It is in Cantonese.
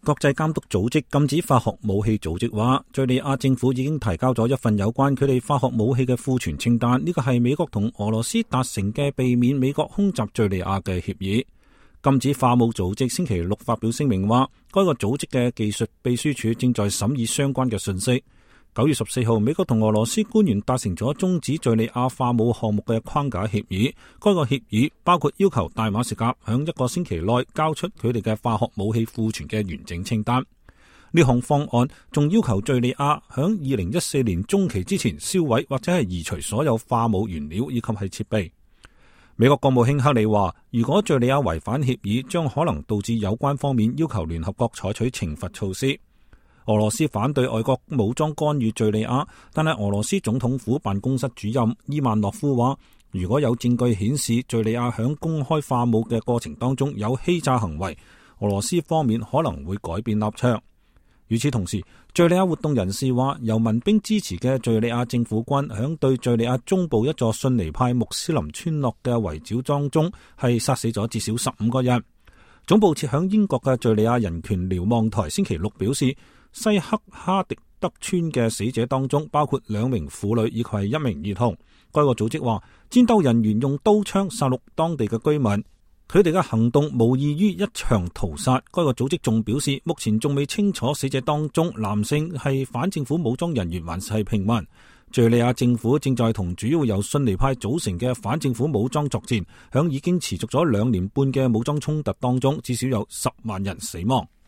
國際監督組織禁止化學武器組織話，敘利亞政府已經提交咗一份有關佢哋化學武器嘅庫存清單，呢個係美國同俄羅斯達成嘅避免美國空襲敘利亞嘅協議。禁止化武組織星期六發表聲明話，該個組織嘅技術秘書處正在審議相關嘅信息。9月14號，美國同俄羅斯官員達成咗終止敘利亞化武項目嘅框架協議。該個協議包括要求大馬士革響1個星期內交出佢哋嘅化學武器庫存嘅完整清單。呢項方案仲要求敘利亞響2014年中期之前銷毀或者係移除所有化武原料以及係設備。美國國務卿克里話，如果敘利亞違反協議，將可能導致有關方面要求聯合國採取懲罰措施。俄羅斯反對外國武裝干預敘利亞，但係俄羅斯總統府辦公室主任伊萬諾夫話，如果有證據顯示敘利亞響公開化武嘅過程當中有欺詐行為，俄羅斯方面可能會改變立場。與此同時，敘利亞活動人士話，由民兵支持嘅敘利亞政府軍響對敘利亞中部一座遜尼派穆斯林村落嘅圍剿當中係殺死咗至少15個人。總部設響英國嘅敘利亞人權瞭望台星期六表示，西克哈迪德村嘅死者當中包括2名婦女以及係1名兒童。該個組織話，戰鬥人員用刀槍殺戮當地嘅居民，佢哋嘅行動無異於一場屠殺。該個組織仲表示，目前仲未清楚死者當中男性係反政府武裝人員還是平民。敘利亞政府正在同主要由遜尼派組成嘅反政府武裝作戰，響已經持續咗2年半嘅武裝衝突當中，至少有10萬人死亡。